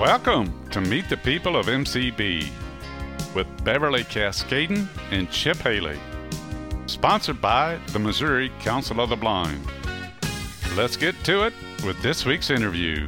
Welcome to Meet the People of MCB with Beverly Cascaden and Chip Haley. Sponsored by the Missouri Council of the Blind. Let's get to it with this week's interview.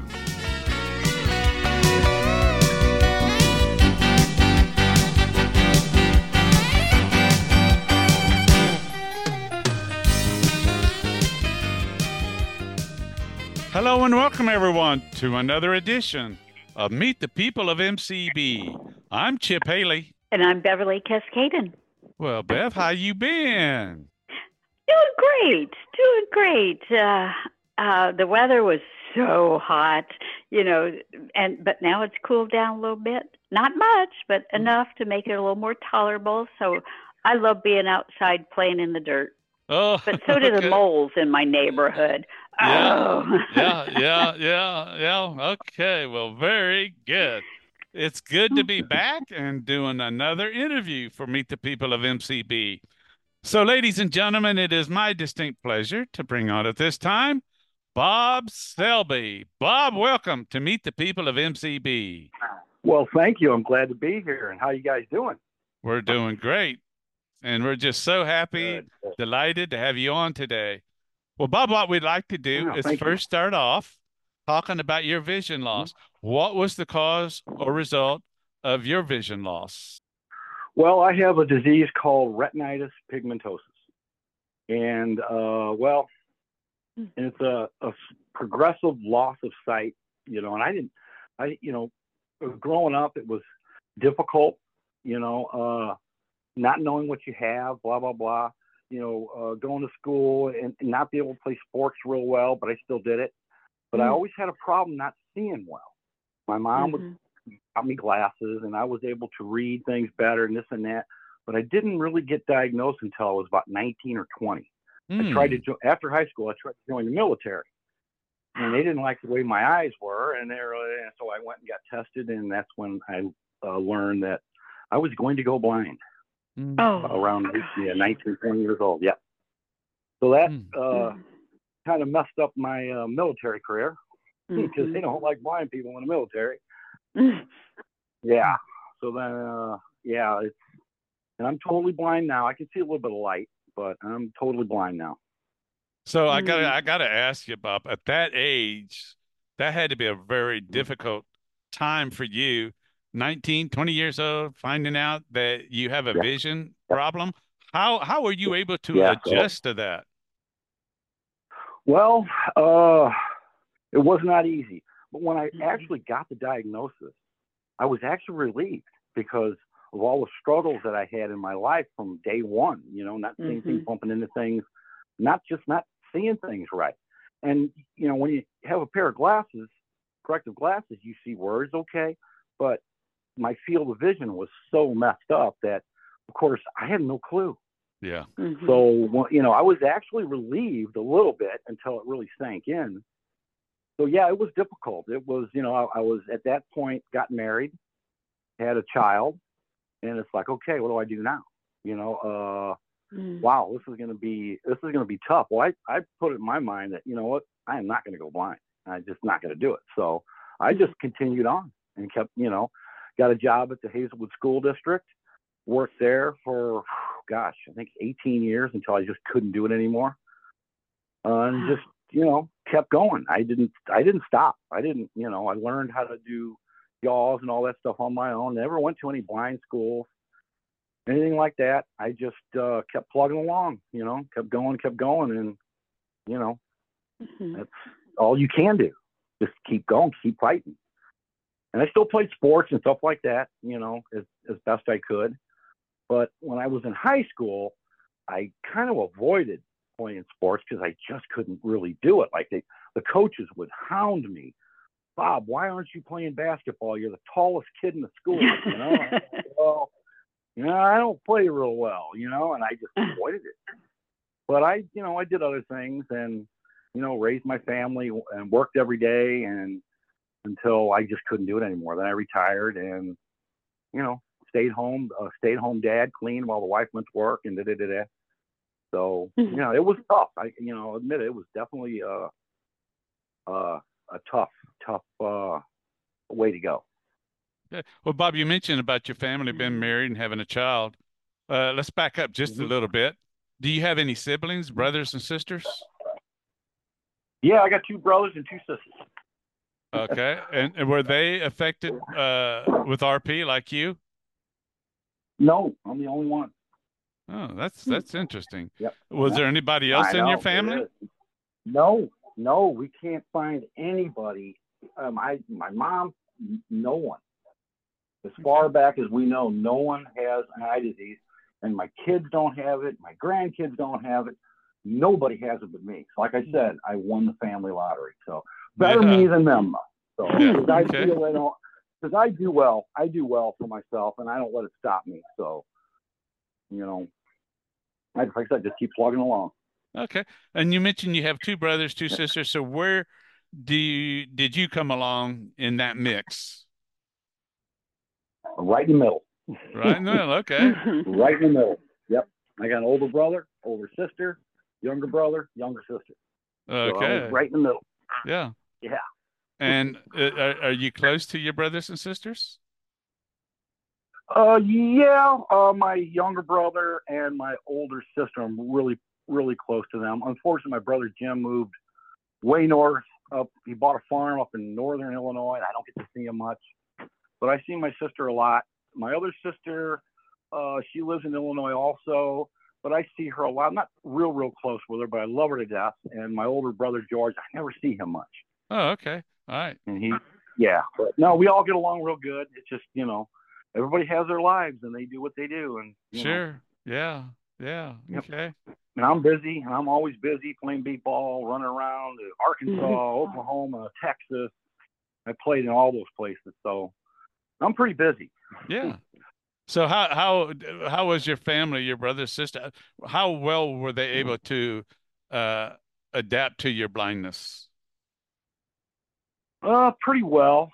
Hello and welcome everyone to another edition of Meet the People of MCB. I'm Chip Haley. And I'm Beverly Cascaden. Well, Bev, how you been? Doing great. The weather was so hot, but now it's cooled down a little bit. Not much, but enough to make it a little more tolerable. So I love being outside playing in the dirt. Oh, but so do the moles in my neighborhood. Yeah, yeah. Okay, well, very good. It's good to be back and doing another interview for Meet the People of MCB. So, ladies and gentlemen, it is my distinct pleasure to bring on at this time Bob Selby. Bob, welcome to Meet the People of MCB. Well, thank you. I'm glad to be here. And how you guys doing? We're doing great. And we're just so happy, Good. Delighted to have you on today. Well, Bob, what we'd like to do is first start off talking about your vision loss. Mm-hmm. What was the cause or result of your vision loss? Well, I have a disease called retinitis pigmentosus. And, and it's a progressive loss of sight, and growing up, it was difficult, not knowing what you have, blah, blah, blah. Going to school and not be able to play sports real well, but I still did it. But I always had a problem not seeing well. My mom would got me glasses, and I was able to read things better and this and that. But I didn't really get diagnosed until I was about 19 or 20. I tried to after high school. I tried to join the military, and they didn't like the way my eyes were, and so I went and got tested, and that's when I learned that I was going to go blind. Around 19, 20 years old. Yeah. So that kind of messed up my military career because they don't like blind people in the military. Yeah. So then, and I'm totally blind now. I can see a little bit of light, but I'm totally blind now. So I gotta ask you, Bob, at that age, that had to be a very difficult time for you. 19, 20 years old, finding out that you have a vision problem. How were you able to adjust to that? Well, it was not easy. But when I actually got the diagnosis, I was actually relieved because of all the struggles that I had in my life from day one, not seeing things, bumping into things, not seeing things right. And, when you have a pair of glasses, corrective glasses, you see words okay, but my field of vision was so messed up that, of course, I had no clue. Yeah. So, I was actually relieved a little bit until it really sank in. So, yeah, it was difficult. It was, I was at that point, got married, had a child, and it's like, okay, what do I do now? Wow, this is going to be tough. Well, I put it in my mind that, I am not going to go blind. I'm just not going to do it. So I just continued on and kept, got a job at the Hazelwood School District, worked there for, I think 18 years until I just couldn't do it anymore. And just, kept going. I didn't stop. I learned how to do yaws and all that stuff on my own. Never went to any blind schools, anything like that. I just kept plugging along, kept going. And, that's all you can do. Just keep going, keep fighting. And I still played sports and stuff like that, as best I could. But when I was in high school, I kind of avoided playing sports because I just couldn't really do it. Like the coaches would hound me. Bob, why aren't you playing basketball? You're the tallest kid in the school, Well, I don't play real well, and I just avoided it. But I did other things and, raised my family and worked every day and until I just couldn't do it anymore. Then I retired and, stayed home dad, cleaned while the wife went to work and da-da-da-da. So, it was tough. I admit it was definitely a tough way way to go. Yeah. Well, Bob, you mentioned about your family being married and having a child. Let's back up just a little bit. Do you have any siblings, brothers and sisters? Yeah, I got 2 brothers and 2 sisters. Okay. And were they affected with RP like you? No, I'm the only one. Oh, that's interesting. Yep. Was there anybody else in your family? No, we can't find anybody. My mom, no one. As far back as we know, no one has an eye disease, and my kids don't have it. My grandkids don't have it. Nobody has it but me. So like I said, I won the family lottery. So better me than them. So because I feel because I do well for myself, and I don't let it stop me. So, like I said, just keep plugging along. Okay. And you mentioned you have 2 brothers, 2 sisters. So where did you come along in that mix? Right in the middle. Right in the middle. Okay. Right in the middle. Yep. I got an older brother, older sister, younger brother, younger sister. Okay. So I was right in the middle. Yeah. Yeah. And are you close to your brothers and sisters? Yeah. My younger brother and my older sister, I'm really, really close to them. Unfortunately, my brother Jim moved way north. He bought a farm up in northern Illinois, and I don't get to see him much. But I see my sister a lot. My other sister, she lives in Illinois also, but I see her a lot. I'm not real close with her, but I love her to death. And my older brother George, I never see him much. Oh, okay. All right. And but no, we all get along real good. It's just, everybody has their lives and they do what they do. And sure. Yeah. Yep. Okay. And I'm busy, and I'm always busy playing beat ball, running around Arkansas, Oklahoma, Texas. I played in all those places, so I'm pretty busy. Yeah. So how was your family, your brother, sister? How well were they able to adapt to your blindness? Pretty well.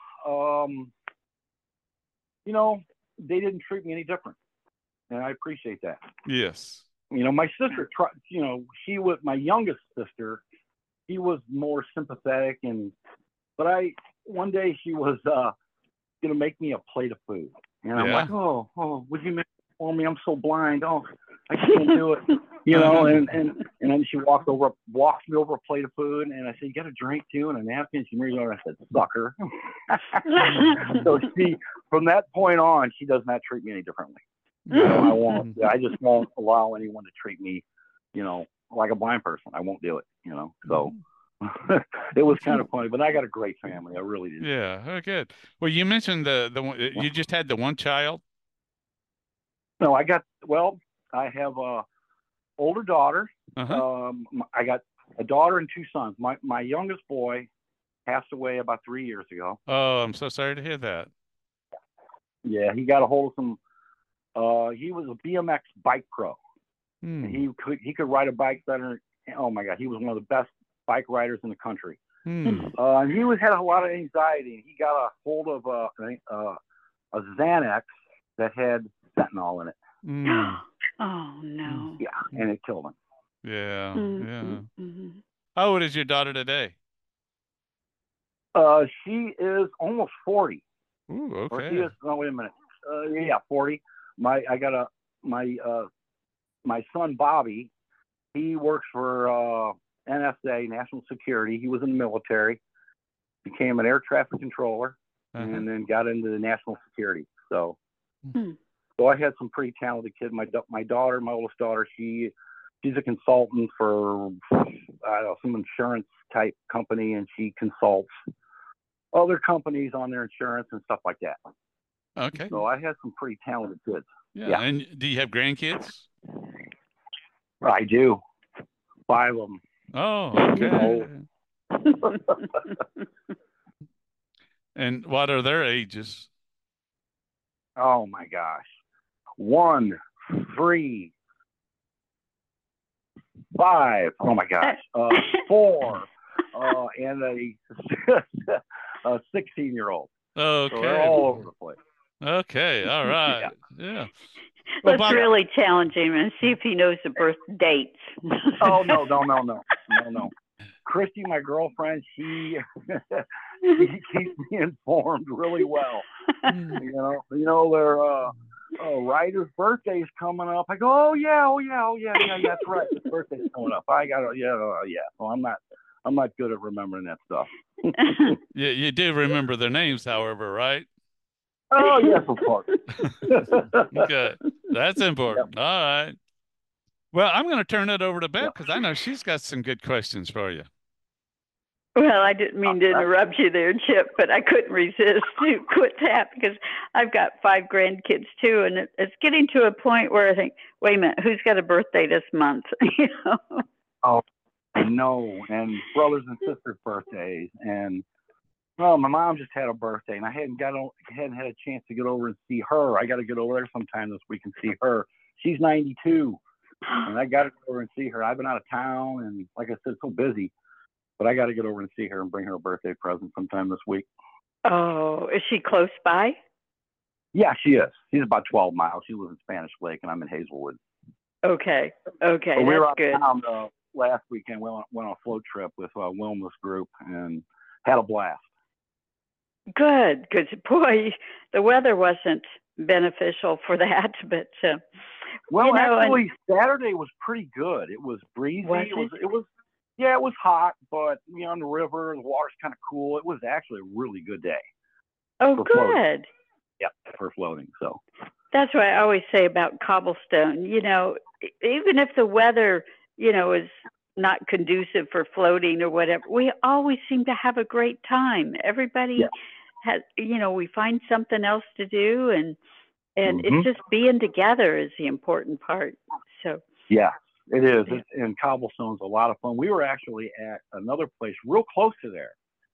They didn't treat me any different, and I appreciate that. Yes. My sister tried. She was my youngest sister. She was more sympathetic, but one day she was gonna make me a plate of food, and I'm like, oh, would you make it for me? I'm so blind. Oh, I can't do it. And then she walks me over a plate of food, and I said, you got a drink too, and a napkin. She reads over, and I said, sucker. So from that point on, she does not treat me any differently. I won't. I just won't allow anyone to treat me, like a blind person. I won't do it. So it was kind of funny, but I got a great family. I really do. Yeah. Oh, good. Well, you mentioned the one you just had the one child. No, I have a older daughter. I got a daughter and 2 sons. My youngest boy passed away about 3 years ago. Oh, I'm so sorry to hear that. Yeah, he got a hold of some. He was a BMX bike pro. He could ride a bike better. Oh my God, he was one of the best bike riders in the country. And he had a lot of anxiety. And he got a hold of a Xanax that had fentanyl in it. Oh no. Yeah, and it killed him. Yeah. Yeah. How old is your daughter today? She is almost 40. Ooh, okay. Or she is. No, wait a minute. 40. My son Bobby, he works for NSA, National Security. He was in the military, became an air traffic controller, and then got into the national security. So I had some pretty talented kids. My daughter, my oldest daughter, she's a consultant for some insurance type company, and she consults other companies on their insurance and stuff like that. Okay. So I had some pretty talented kids. Yeah. And do you have grandkids? I do. 5 of them. Oh, okay. And what are their ages? Oh my gosh. 1, 3, 5. Oh my gosh. 4. And a 16-year-old. Okay. So they're all over the place. Okay. All right. Yeah. Well, let's really challenge him and see if he knows the birth dates. Oh no. Christy, my girlfriend, she she keeps me informed really well. You know, their writer's birthday's coming up. I go, oh yeah, that's right. His birthday's coming up. I got yeah. So I'm not good at remembering that stuff. Yeah, you do remember their names, however, right? Oh yes, of course. Okay, that's important. Yep. All right. Well, I'm going to turn it over to Bev Yep. because I know she's got some good questions for you. Well, I didn't mean to interrupt you there, Chip, but I couldn't resist to quit that because I've got 5 grandkids too, and it's getting to a point where I think, wait a minute, who's got a birthday this month? You know? Oh, I know, and brothers and sisters' birthdays, and well, my mom just had a birthday, and I hadn't had a chance to get over and see her. I got to get over there sometime this week and see her. She's 92, and I got to go over and see her. I've been out of town, and like I said, so busy. But I got to get over and see her and bring her a birthday present sometime this week. Oh, is she close by? Yeah, she is. She's about 12 miles. She lives in Spanish Lake, and I'm in Hazelwood. Okay, But we were out that's of good. town last weekend. We went on a float trip with Wilma's group and had a blast. Good, because boy, the weather wasn't beneficial for that, but Well, you know, actually, Saturday was pretty good. It was breezy. It was hot, but you know, on the river, the water's kind of cool. It was actually a really good day. oh, for good. floating. Yep, for floating. So That's what I always say about cobblestone. You know, even if the weather, you know, is not conducive for floating or whatever, we always seem to have a great time. Everybody yeah. has, you know, we find something else to do, and Mhm. it's just being together is the important part. So Yeah, it is. And cobblestone's a lot of fun. We were actually at another place real close to there.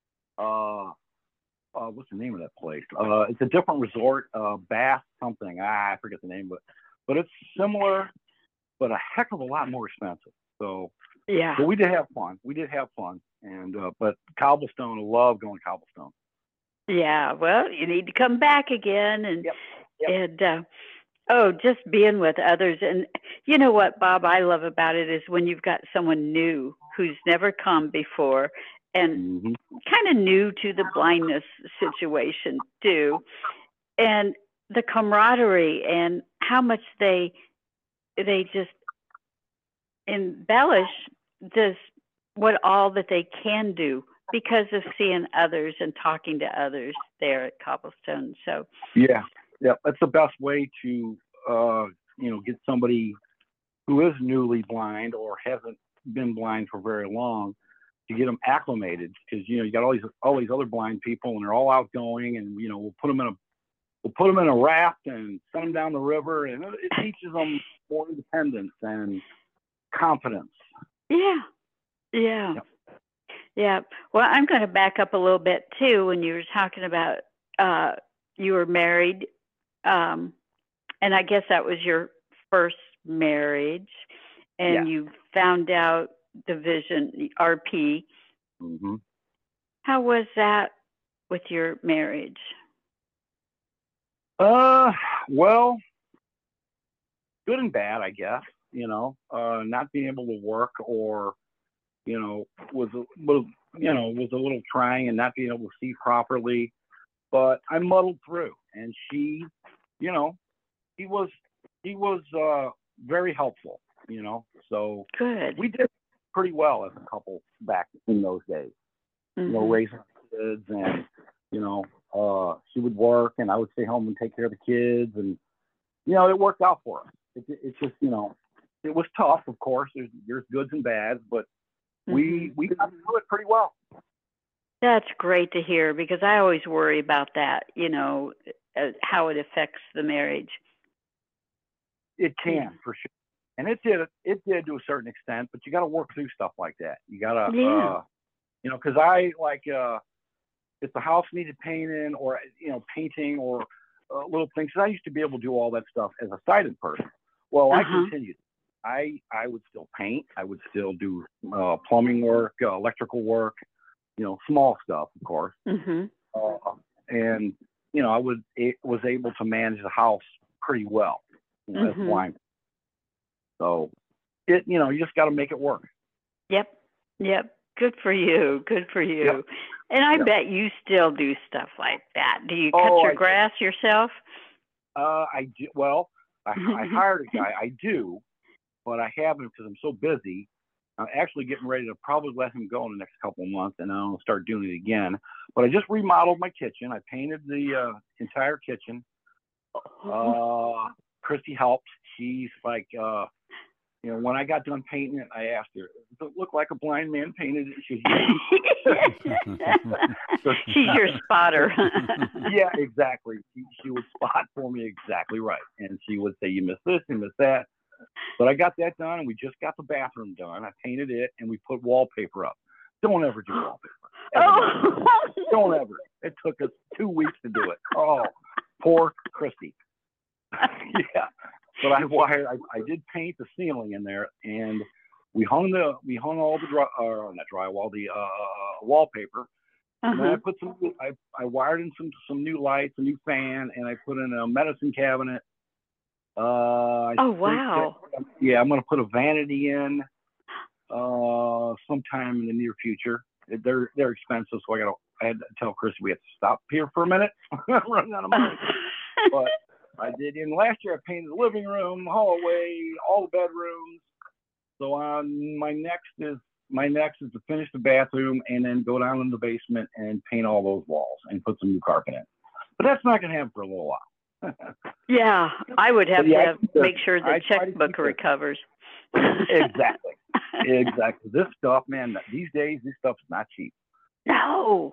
What's the name of that place? It's a different resort, Bath something. I forget the name, but it's similar, but a heck of a lot more expensive. So yeah, we did have fun. And but cobblestone, I love going to cobblestone. yeah. Well, you need to come back again, and Yep. oh, just being with others. And you know what, Bob, I love about it is when you've got someone new who's never come before and Mhm. kind of new to the blindness situation too. And the camaraderie and how much they just embellish this what all that they can do because of seeing others and talking to others there at Cobblestone. So Yeah, that's the best way to get somebody who is newly blind or hasn't been blind for very long to get them acclimated, because you got all these other blind people and they're all outgoing, and we'll put them in a raft and send them down the river, and it teaches them more independence and confidence. yeah. Yep. Yeah. Well, I'm going to back up a little bit too. When you were talking about you were married, and I guess that was your first marriage, and Yeah. you found out division RP. Mm-hmm. How was that with your marriage? Well, good and bad, I guess. Not being able to work, or was a little trying, and not being able to see properly. But I muddled through, and he was very helpful. So Good. we did pretty well as a couple back in those days. Mm-hmm. Raising kids, and she would work, and I would stay home and take care of the kids, and it worked out for us. It's just it was tough, of course. There's goods and bads, but we got through it pretty well. That's great to hear, because I always worry about that, how it affects the marriage. It can, for sure. And it did to a certain extent, but you got to work through stuff like that. You got to, because if the house needed painting, or, painting, or little things, because I used to be able to do all that stuff as a sighted person. Well, I continued. I would still paint. I would still do plumbing work, electrical work, small stuff, of course. Mm-hmm. And I was able to manage the house pretty well, as blind. So you just got to make it work. Yep. Good for you. Good for you. Yep. And I Yep. bet you still do stuff like that. Do you cut your grass yourself? I do. Well, I hired a guy. I do, but I haven't because I'm so busy. I'm actually getting ready to probably let him go in the next couple of months, and I'll start doing it again. But I just remodeled my kitchen. I painted the entire kitchen. Christy helped. She's like, when I got done painting it, I asked her, "Does it look like a blind man painted it?" She's She's your spotter. Yeah, exactly. She would spot for me exactly right, and she would say, "You missed this, you missed that." But I got that done, and we just got the bathroom done. I painted it, and we put wallpaper up. Don't ever do wallpaper. Don't ever. It took us 2 weeks to do it. Oh, poor Christy. Yeah. But I did paint the ceiling in there, and we hung all the wallpaper. And then I put I wired in some new lights, a new fan, and I put in a medicine cabinet. Oh, wow. I'm going to put a vanity in sometime in the near future. They're expensive, so I had to tell Chris we have to stop here for a minute. I'm running out of money. But I did. And last year I painted the living room, hallway, all the bedrooms. So my next is to finish the bathroom and then go down in the basement and paint all those walls and put some new carpet in. But that's not going to happen for a little while. Yeah, I would have to make sure the checkbook recovers. Exactly. This stuff, man, these days, this stuff is not cheap. No.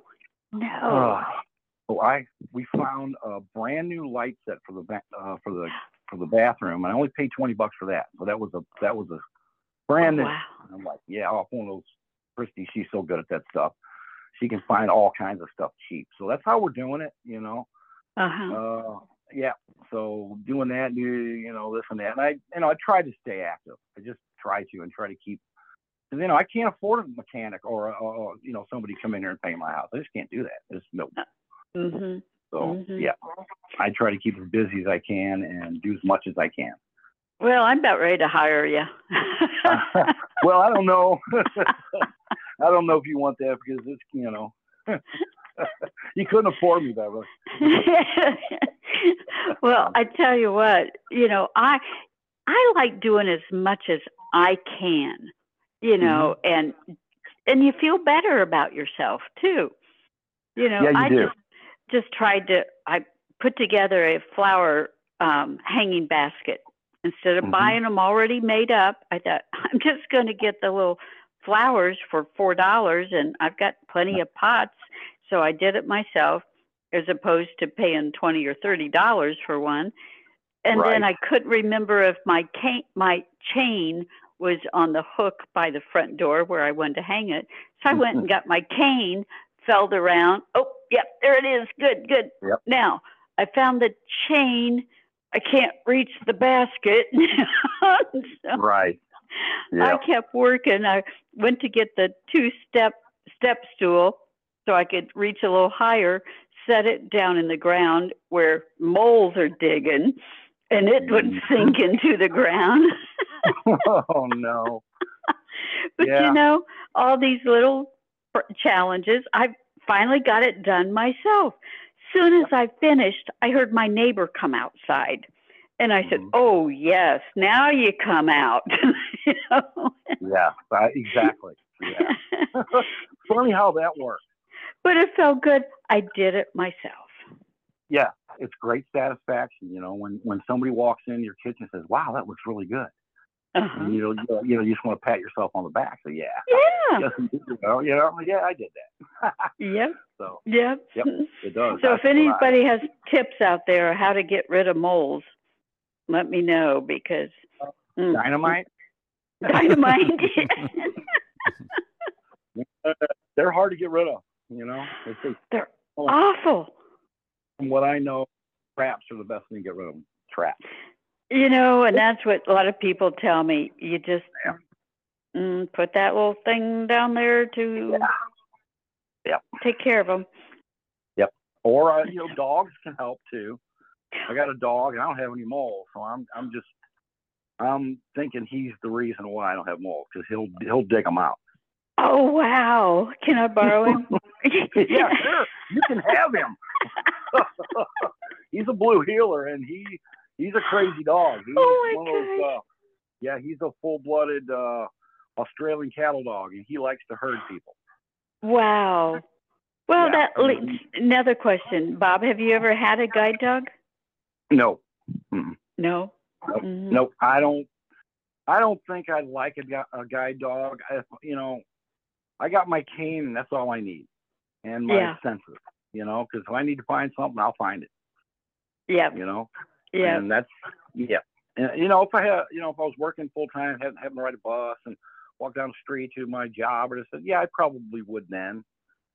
We found a brand new light set for the bathroom, and I only paid $20 for that. So that was a brand new. Wow. And I'm like, yeah, off one of those. Christy, she's so good at that stuff. She can find all kinds of stuff cheap. So that's how we're doing it, Yeah. So doing that, this and that, and I try to stay active. I just try to keep. Because I can't afford a mechanic or somebody come in here and paint my house. I just can't do that. There's no. So yeah, I try to keep as busy as I can and do as much as I can. Well, I'm about ready to hire you. Well, I don't know. I don't know if you want that because it's you couldn't afford me, Beverly. Well, I tell you what, I like doing as much as I can, and you feel better about yourself too. Yeah, you do. I put together a flower hanging basket. Instead of buying them already made up, I thought, I'm just going to get the little flowers for $4, and I've got plenty of pots. So I did it myself as opposed to paying $20 or $30 for one. And then I couldn't remember if my chain was on the hook by the front door where I wanted to hang it. So I went and got my cane, felt around. Oh, yep, there it is. Good. Yep. Now, I found the chain. I can't reach the basket. So right. Yep. I kept working. I went to get the step stool so I could reach a little higher, set it down in the ground where moles are digging, and it would sink into the ground. Oh, no. But, all these little challenges, I finally got it done myself. Soon as I finished, I heard my neighbor come outside. And I said, oh, yes, now you come out. Yeah, exactly. Yeah. Funny how that works. But it felt good. I did it myself. Yeah, it's great satisfaction, when somebody walks in your kitchen and says, wow, that looks really good. And, you just want to pat yourself on the back. So, yeah. Yeah, I did that. Yep. So, yep, it does. So if anybody has tips out there on how to get rid of moles, let me know because dynamite. They're hard to get rid of. They're awful. From what I know, traps are the best thing to get rid of them. Traps. And that's what a lot of people tell me. You just put that little thing down there to take care of them. Yep. Or dogs can help too. I got a dog and I don't have any moles, so I'm thinking he's the reason why I don't have moles because he'll dig them out. Oh, wow. Can I borrow him? Yeah, sure. You can have him. He's a blue heeler, and he's a crazy dog. He's Oh, one my of those. Yeah, he's a full-blooded Australian cattle dog, and he likes to herd people. Wow. Well, Yeah. that leads another question. Bob, have you ever had a guide dog? No. No. Nope. Mm-hmm. Nope. I don't think I'd like a guide dog. I got my cane, and that's all I need, and my senses. Because if I need to find something, I'll find it. Yeah. Yeah. And that's And if I was working full time, having to ride a bus and walk down the street to my job, or just said, yeah, I probably would then.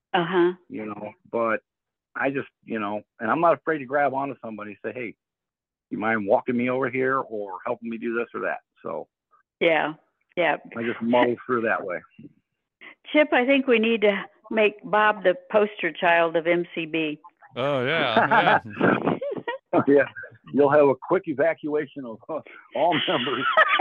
But I just, and I'm not afraid to grab onto somebody and say, hey, you mind walking me over here or helping me do this or that? So yeah. I just muddle through that way. Chip, I think we need to make Bob the poster child of MCB. Oh, yeah. Yeah. You'll have a quick evacuation of all members.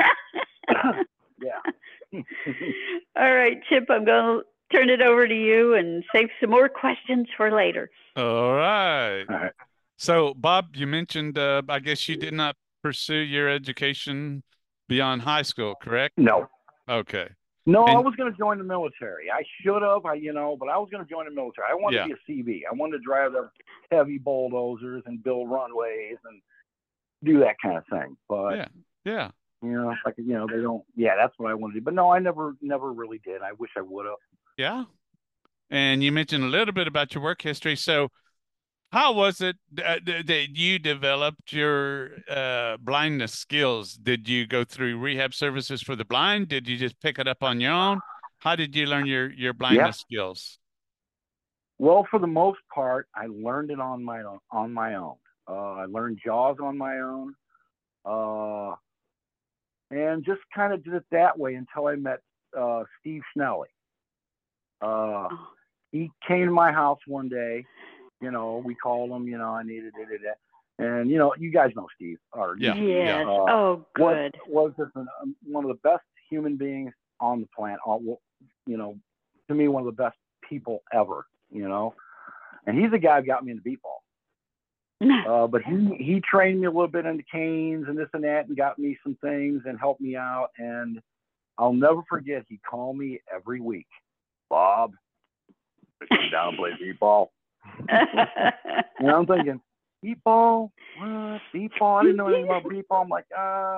Yeah. All right, Chip, I'm going to turn it over to you and save some more questions for later. All right. All right. So, Bob, you mentioned, I guess you did not pursue your education beyond high school, correct? No. Okay. No, I was going to join the military. I should have, but I was going to join the military. I wanted to be a CV. I wanted to drive the heavy bulldozers and build runways and do that kind of thing. But yeah. They don't. Yeah, that's what I wanted to do. But no, I never really did. I wish I would have. Yeah. And you mentioned a little bit about your work history. So, how was it that you developed your blindness skills? Did you go through rehab services for the blind? Did you just pick it up on your own? How did you learn your blindness skills? Well, for the most part, I learned it on my own. I learned JAWS on my own, and just kind of did it that way until I met Steve Schnelly. He came to my house one day. We called him. I needed it. And you guys know Steve. Yes. Oh, good. Was just one of the best human beings on the planet. To me, one of the best people ever. And he's the guy who got me into beat ball. But he trained me a little bit into canes and this and that, and got me some things and helped me out. And I'll never forget, he called me every week. Bob, come down and play beat ball. And I'm thinking, beat ball? What? Beat ball? I didn't know anything about beat ball. I'm like,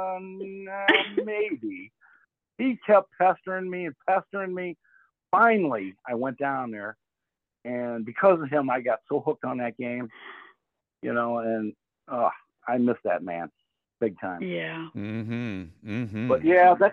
maybe. He kept pestering me. Finally, I went down there, and because of him, I got so hooked on that game, and I miss that man big time. Yeah. But yeah, that's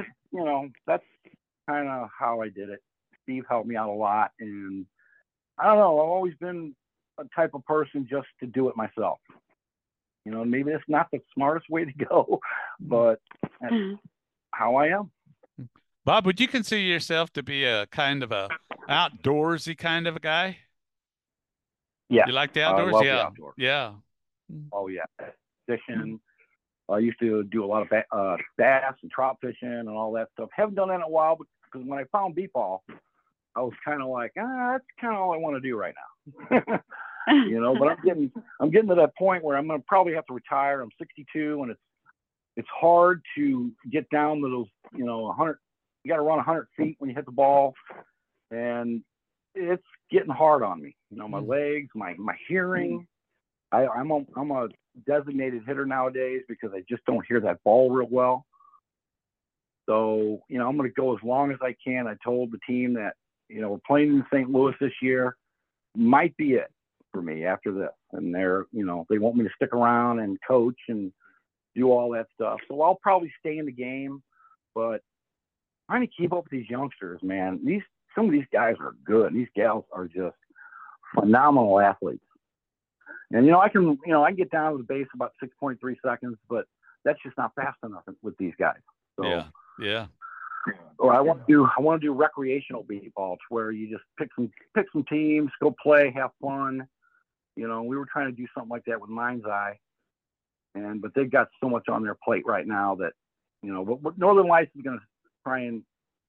kind of how I did it. Steve helped me out a lot, and I don't know, I've always been a type of person just to do it myself. Maybe it's not the smartest way to go, but that's how I am. Bob, would you consider yourself to be a kind of a outdoorsy kind of a guy? Yeah. You like the outdoors? I love the outdoors. Yeah. Oh, yeah. Fishing. I used to do a lot of bass and trout fishing and all that stuff. Haven't done that in a while because when I found beat ball, I was kind of like, that's kind of all I want to do right now. But I'm getting to that point where I'm going to probably have to retire. I'm 62, and it's hard to get down to those, 100. You got to run 100 feet when you hit the ball, and it's getting hard on me. My legs, my hearing. I'm a designated hitter nowadays because I just don't hear that ball real well. So I'm going to go as long as I can. I told the team that we're playing in St. Louis this year. Might be it for me after this, and they want me to stick around and coach and do all that stuff. So I'll probably stay in the game, but trying to keep up with these youngsters, man. Some of these guys are good. These gals are just phenomenal athletes. And I can get down to the base about 6.3 seconds, but that's just not fast enough with these guys. So yeah. Or I want to do recreational beat ball, where you just pick some teams, go play, have fun. We were trying to do something like that with Mind's Eye, but they've got so much on their plate right now that but Northern Lights is going to try and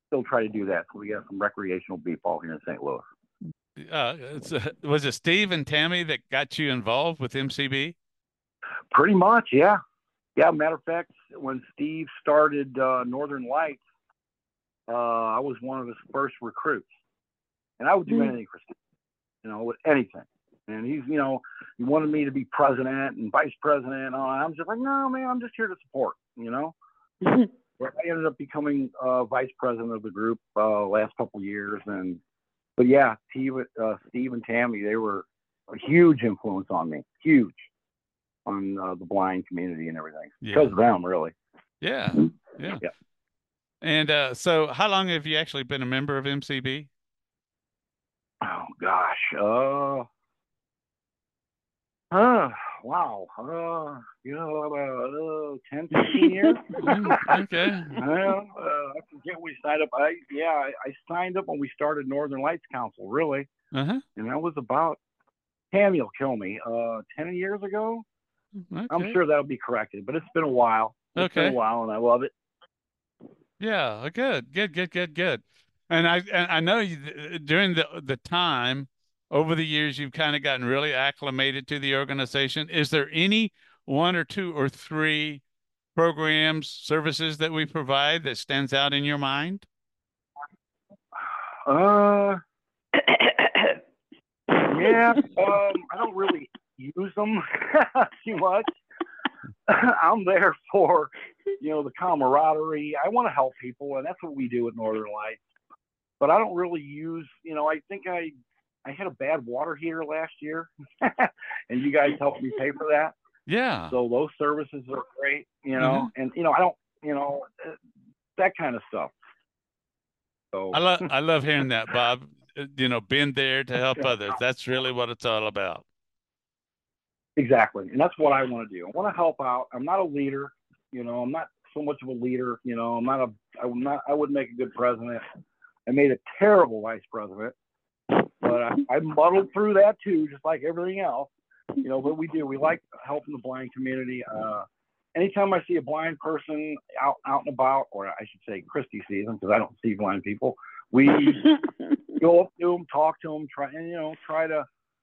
still try to do that. So we got some recreational beep ball here in St. Louis. Was it Steve and Tammy that got you involved with MCB? Pretty much, yeah. Yeah, matter of fact, when Steve started Northern Lights, I was one of his first recruits. And I would do anything for Steve, with anything. And he's, he wanted me to be president and vice president. And I'm just like, no, man, I'm just here to support, But I ended up becoming vice president of the group last couple of years. But yeah, Steve and Tammy, they were a huge influence on me, huge on the blind community and everything. Because of them, really. Yeah. And so how long have you actually been a member of MCB? Oh, gosh. Wow. 10, 15 years. Okay. I forget we signed up. I signed up when we started Northern Lights Council, really. Uh-huh. And that was about, Tammy will kill me, 10 years ago. Okay. I'm sure that'll be corrected, but it's been a while. It's been a while, and I love it. Yeah, good. And I know you, during the time over the years, you've kind of gotten really acclimated to the organization. Is there any one or two or three programs, services that we provide that stands out in your mind? Yeah, I don't really use them too much. I'm there for, the camaraderie. I want to help people, and that's what we do at Northern Lights. But I don't really use, I think I had a bad water heater last year, and you guys helped me pay for that. Yeah. So those services are great, and, I don't, that kind of stuff. So I love hearing that, Bob. Being there to help others. That's really what it's all about. Exactly. And that's what I want to do. I want to help out. I'm not a leader, I'm not so much of a leader, I wouldn't make a good president. I made a terrible vice president, but I muddled through that too, just like everything else. What we do, we like helping the blind community. Anytime I see a blind person out and about, or I should say Christy sees them because I don't see blind people, we go up to them, talk to them, try to,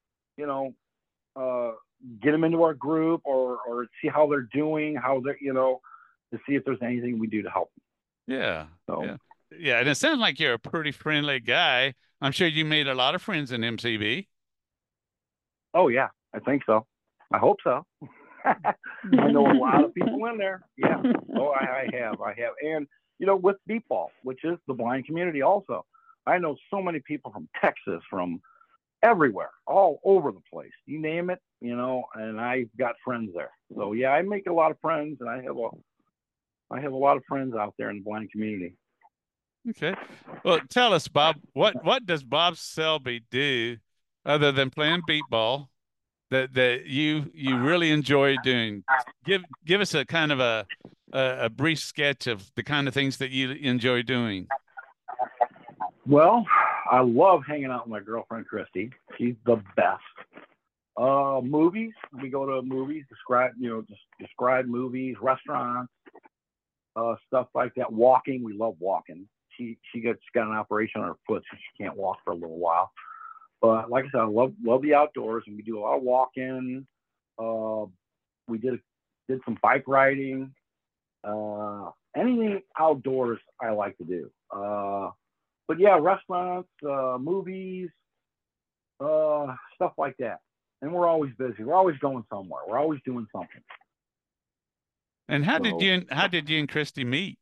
get them into our group or see how they're doing, how they're, to see if there's anything we do to help them. Yeah. So, yeah. And it sounds like you're a pretty friendly guy. I'm sure you made a lot of friends in MCB. Oh, yeah. I think so. I hope so. I know a lot of people in there. Yeah. Oh, I have. And, with Beep Ball, which is the blind community also. I know so many people from Texas, from everywhere, all over the place. You name it, and I've got friends there. So, yeah, I make a lot of friends, and I have a lot of friends out there in the blind community. Okay. Well, tell us, Bob, what does Bob Selby do other than playing beep ball that you really enjoy doing? Give us a kind of a brief sketch of the kind of things that you enjoy doing. Well, I love hanging out with my girlfriend Christy. She's the best. Movies. We go to movies, describe movies, restaurants, stuff like that. Walking. We love walking. She got an operation on her foot, so she can't walk for a little while. But like I said, I love the outdoors, and we do a lot of walking. We did some bike riding. Anything outdoors I like to do. But yeah, restaurants, movies, stuff like that. And we're always busy. We're always going somewhere. We're always doing something. And how did you and Christy meet?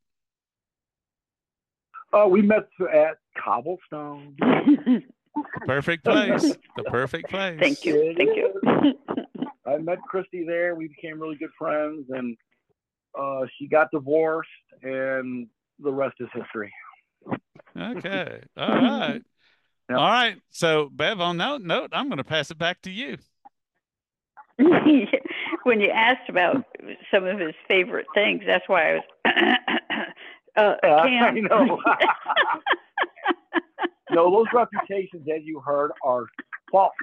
We met at Cobblestone. The perfect place. The perfect place. Thank you. I met Christy there. We became really good friends, and she got divorced, and the rest is history. Okay. All right. Yep. All right. So, Bev, on that note, I'm going to pass it back to you. When you asked about some of his favorite things, that's why I was. I know. No, those reputations, as you heard, are false.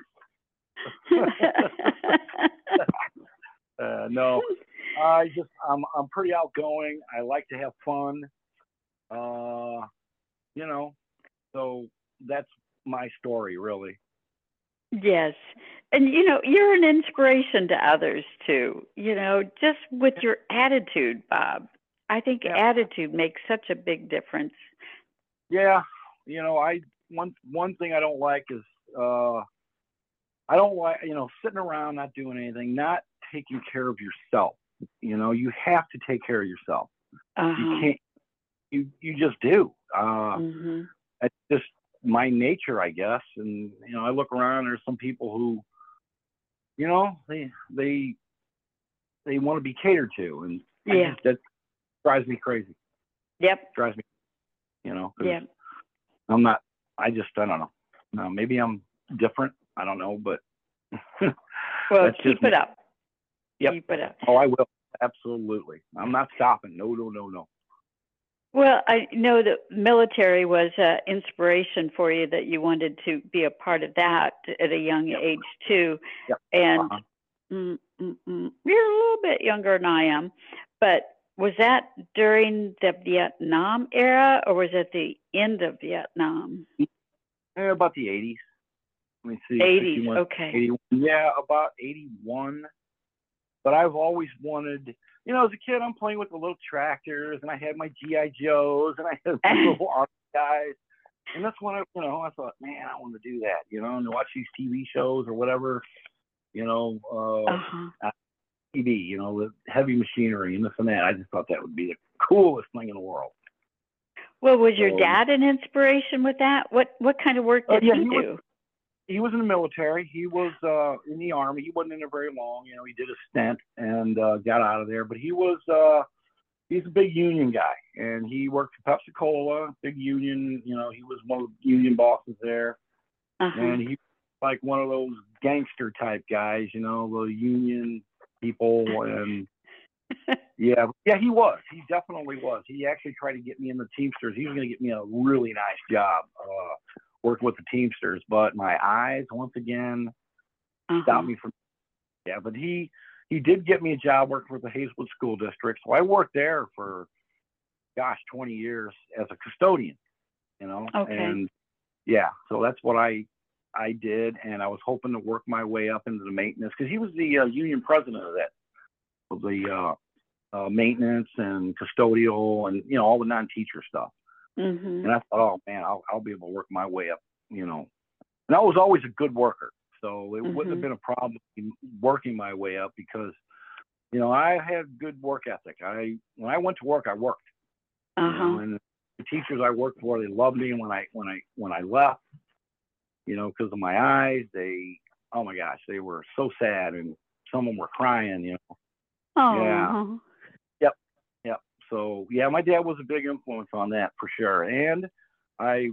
No, I'm pretty outgoing. I like to have fun. you know, so that's my story, really. Yes. And you're an inspiration to others too, just with your attitude, Bob. I think Yeah. attitude makes such a big difference. Yeah, one thing I don't like is I don't like sitting around not doing anything, not taking care of yourself. You have to take care of yourself. You can't. You just do. It's just my nature, I guess. And I look around. There's some people who, they want to be catered to, and that drives me crazy. Yep. Drives me. Yeah. I'm not. I don't know. Maybe I'm different. I don't know, but. Well, keep it up. Yep. Keep it up. Oh, I will. Absolutely. I'm not stopping. No. Well, I know the military was an inspiration for you, that you wanted to be a part of that at a young age too. Yep. And you're a little bit younger than I am, but was that during the Vietnam era, or was it the end of Vietnam? About the 80s. Let me see. 80s, okay. 81. Yeah, about 81. But I've always wanted, as a kid, I'm playing with the little tractors, and I had my G.I. Joes, and I had the little army guys. And that's when I thought, man, I want to do that, and watch these TV shows or whatever, TV, the heavy machinery and this and that. I just thought that would be the coolest thing in the world. Well, was your dad an inspiration with that? What kind of work did he do? He was in the military. He was in the Army. He wasn't in there very long. He did a stint and got out of there. But he's a big union guy, and he worked for Pepsi Cola, big union. He was one of the union bosses there, and he was like one of those gangster type guys, the union people. And yeah, he was. He definitely was. He actually tried to get me in the Teamsters. He was going to get me a really nice job. Working with the Teamsters, but my eyes once again stopped me from. Yeah, but he did get me a job working for the Hazelwood School District, so I worked there for 20 years as a custodian. Okay. And yeah, so that's what I did, and I was hoping to work my way up into the maintenance, because he was the union president of the maintenance and custodial and all the non-teacher stuff. And I thought, oh man, I'll be able to work my way up, And I was always a good worker, so it wouldn't have been a problem working my way up, because, I had good work ethic. When I went to work, I worked. And the teachers I worked for, they loved me. And when I left, because of my eyes, oh my gosh, they were so sad, and some of them were crying. Oh. Yeah. Yep. So yeah, my dad was a big influence on that for sure, and I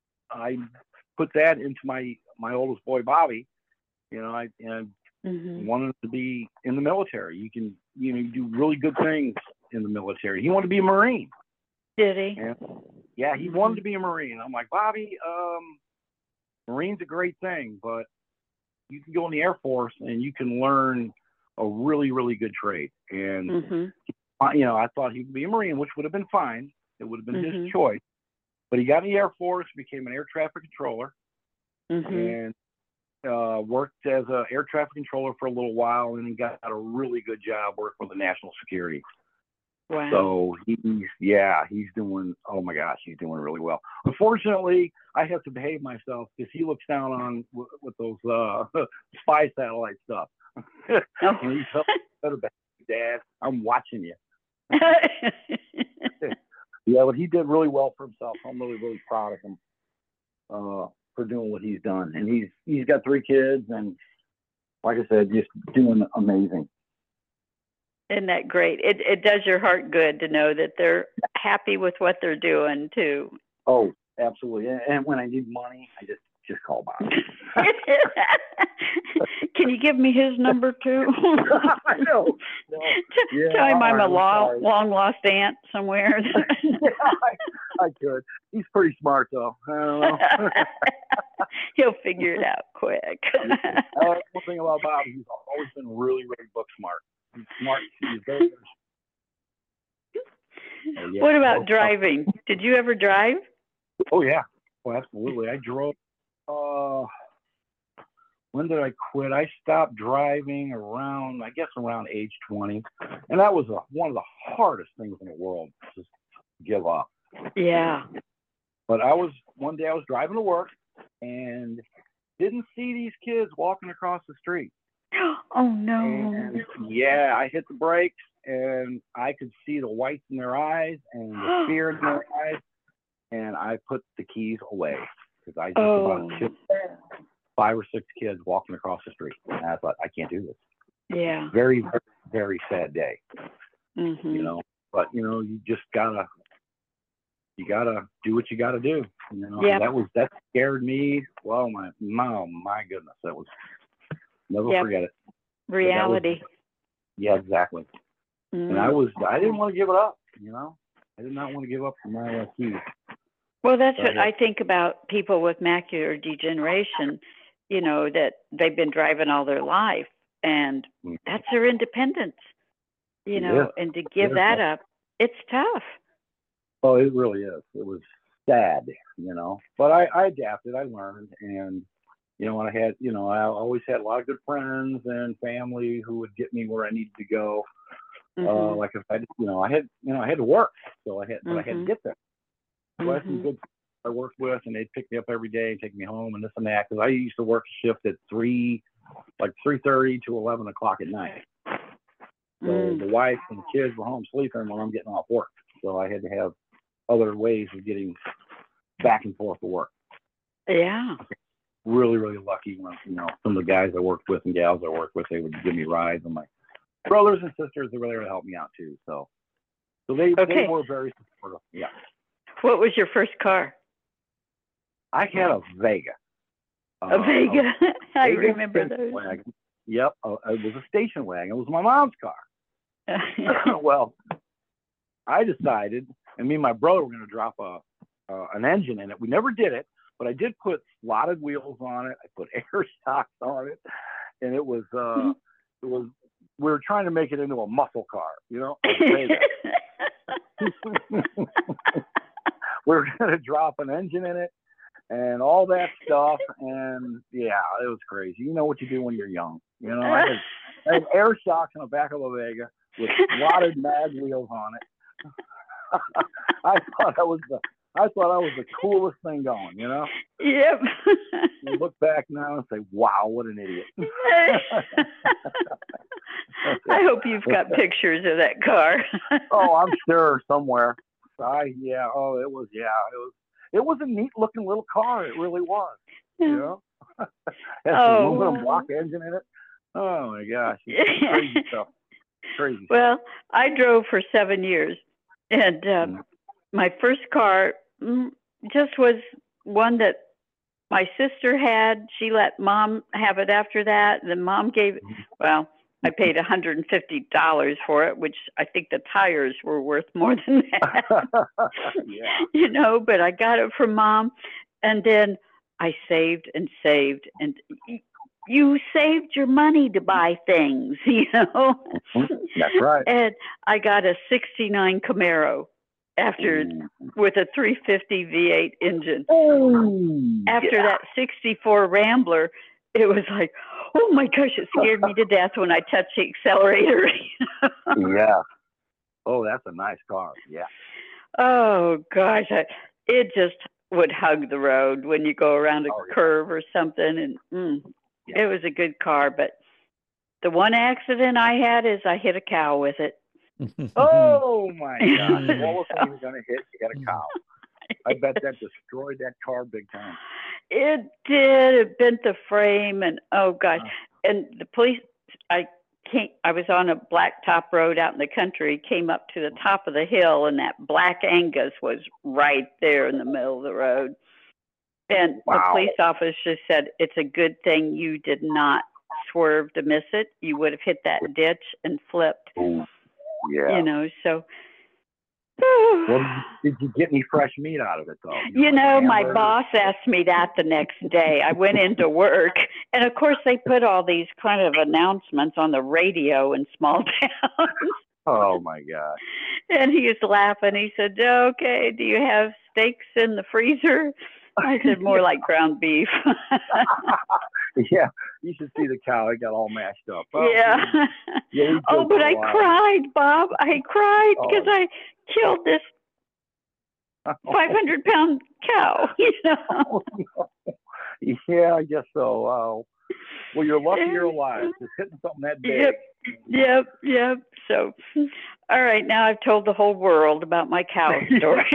put that into my oldest boy, Bobby. I wanted to be in the military. You can you do really good things in the military. He wanted to be a Marine. Did he? And, yeah, he wanted to be a Marine. I'm like, Bobby, Marine's a great thing, but you can go in the Air Force and you can learn a really, really good trade. And I thought he would be a Marine, which would have been fine. It would have been his choice. But he got in the Air Force, became an air traffic controller, and worked as an air traffic controller for a little while, and he got a really good job working for the National Security. Wow. So he's doing, oh my gosh, he's doing really well. Unfortunately, I have to behave myself because he looks down on with those spy satellite stuff. And he tells me, better behave, Dad, I'm watching you. Yeah, but he did really well for himself. I'm really, really proud of him for doing what he's done. And he's got 3 kids, and like I said, just doing amazing. Isn't that great? It does your heart good to know that they're happy with what they're doing too. Oh, absolutely. And when I need money, I just call Bob. Can you give me his number too? I know. No. Yeah, tell him I'm a long lost aunt somewhere. I could. He's pretty smart though. I don't know. He'll figure it out quick. One thing about Bob, he's always been really, really book smart. He's smart. He's very. What about driving? Did you ever drive? Oh yeah. Well, absolutely. I drove. When did I quit? I stopped driving around, I guess, around age 20, and that was one of the hardest things in the world to give up. Yeah. But one day I was driving to work and didn't see these kids walking across the street. Oh no. And yeah, I hit the brakes and I could see the whites in their eyes and the fear in their eyes, and I put the keys away because I just about killed 5 or 6 kids walking across the street. And I thought, I can't do this. Yeah. Very, very, very sad day. Mm-hmm. You know, but you just gotta do what you gotta do. You know, yep. that scared me. Well, my goodness, that was never forget it. Reality. Yeah, exactly. And I didn't want to give it up. You know, I did not want to give up my keys. Well, that's what I think about people with macular degeneration. You know, that they've been driving all their life, and that's their independence. You know, and to give that up, it's tough. Oh, it really is. It was sad, you know. But I adapted. I learned, and and I always had a lot of good friends and family who would get me where I needed to go. Mm-hmm. Like if I had to work, so I had to get there. So I had some good I worked with, and they'd pick me up every day and take me home and this and that. Because I used to work a shift at 3:30 to 11 o'clock at night. So the wife and the kids were home sleeping while I'm getting off work. So I had to have other ways of getting back and forth to work. Yeah. Really, really lucky when some of the guys I worked with and gals I worked with, they would give me rides, and my brothers and sisters, they really helped me out too. So they were very supportive. Yeah. What was your first car? I had a Vega. A Vega. I remember those. Wagon. Yep. It was a station wagon. It was my mom's car. Well, I decided, and me and my brother were going to drop an engine in it. We never did it, but I did put slotted wheels on it. I put air shocks on it, and it was we were trying to make it into a muscle car, you know. We were going to drop an engine in it and all that stuff, and yeah, it was crazy. You know what you do when you're young, you know. I had air shocks on the back of a Vega with slotted mag wheels on it. I thought I was the coolest thing going, you know. Yep. You look back now and say, "Wow, what an idiot." I hope you've got pictures of that car. Oh, I'm sure somewhere. It was a neat looking little car. It really was. You know, has an aluminum block engine in it. Oh my gosh, it's crazy stuff. Crazy. Well, I drove for 7 years, and my first car just was one that my sister had. She let Mom have it after that. And then Mom gave, I paid $150 for it, which I think the tires were worth more than that. Yeah. You know, but I got it from Mom. And then I saved and saved. And you saved your money to buy things, you know. That's right. And I got a 69 Camaro with a 350 V8 engine. After that 64 Rambler, it was like, oh my gosh, it scared me to death when I touched the accelerator. Yeah. Oh, that's a nice car. Yeah. Oh gosh, it just would hug the road when you go around a curve or something, and it was a good car. But the one accident I had is I hit a cow with it. Oh my gosh! What was he going to hit? You got a cow. I bet that destroyed that car big time. It did. It bent the frame, and oh gosh! And the police, I was on a blacktop road out in the country. Came up to the top of the hill, and that black Angus was right there in the middle of the road. And the police officer said, "It's a good thing you did not swerve to miss it. You would have hit that ditch and flipped." Yeah. You know, so. Well, did you get any fresh meat out of it, though? You know, my boss asked me that the next day. I went into work, and of course, they put all these kind of announcements on the radio in small towns. Oh, my gosh. And he was laughing. He said, okay, do you have steaks in the freezer? I said, more like ground beef. Yeah, you should see the cow. It got all mashed up. Oh, yeah. Yeah, oh, but I cried, Bob. I cried because I killed this 500-pound cow, you know. Yeah, I guess so. Wow. Well, you're lucky you're alive. Just hitting something that big. Yep. So, all right, now I've told the whole world about my cow story.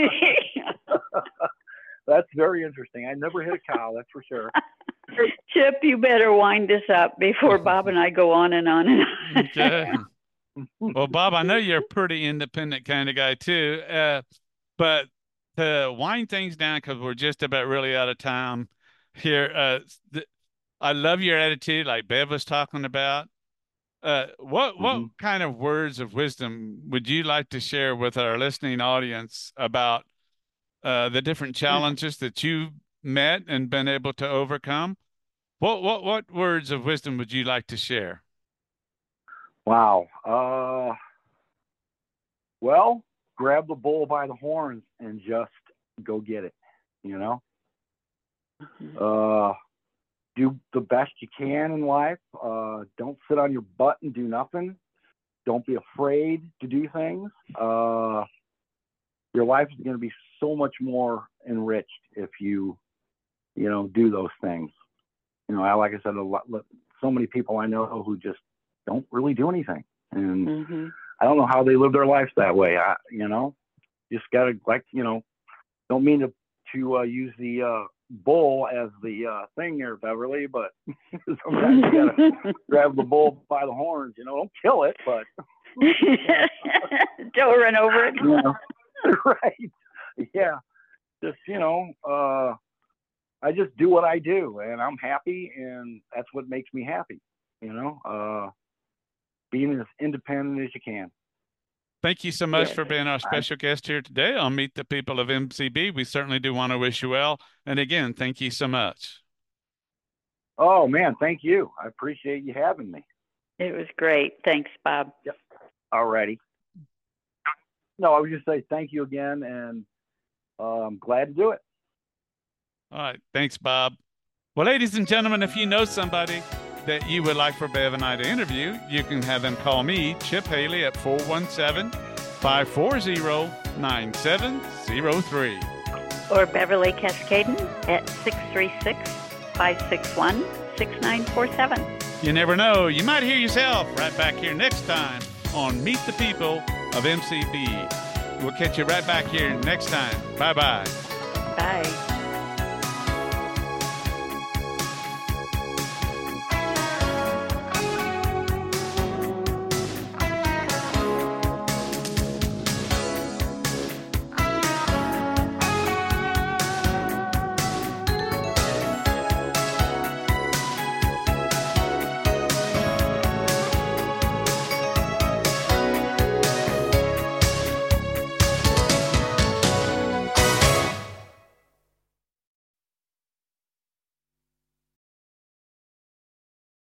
That's very interesting. I never hit a cow, that's for sure. Chip, you better wind this up before Bob and I go on and on and on. Okay. Well, Bob, I know you're a pretty independent kind of guy too, but to wind things down, because we're just about really out of time here, I love your attitude, like Bev was talking about. What kind of words of wisdom would you like to share with our listening audience about the different challenges that you've met and been able to overcome? What words of wisdom would you like to share? Wow. Well, grab the bull by the horns and just go get it, you know? Do the best you can in life. Don't sit on your butt and do nothing. Don't be afraid to do things. Your life is going to be so much more enriched if you do those things. You know, like I said, so many people I know who just don't really do anything, and I don't know how they live their lives that way. Just gotta don't mean to use the bull as the thing there, Beverly, but sometimes you gotta grab the bull by the horns. Don't kill it, but don't run over it. Right? Yeah. Just I just do what I do, and I'm happy, and that's what makes me happy. Being as independent as you can. Thank you so much for being our special guest here today on Meet the People of MCB. We certainly do want to wish you well. And again, thank you so much. Oh, man, thank you. I appreciate you having me. It was great. Thanks, Bob. Yep. All righty. No, I would just say thank you again, and I'm glad to do it. All right. Thanks, Bob. Well, ladies and gentlemen, if you know somebody that you would like for Bev and I to interview, you can have them call me, Chip Haley, at 417-540-9703. Or Beverly Cascaden at 636-561-6947. You never know. You might hear yourself right back here next time on Meet the People of MCB. We'll catch you right back here next time. Bye-bye. Bye.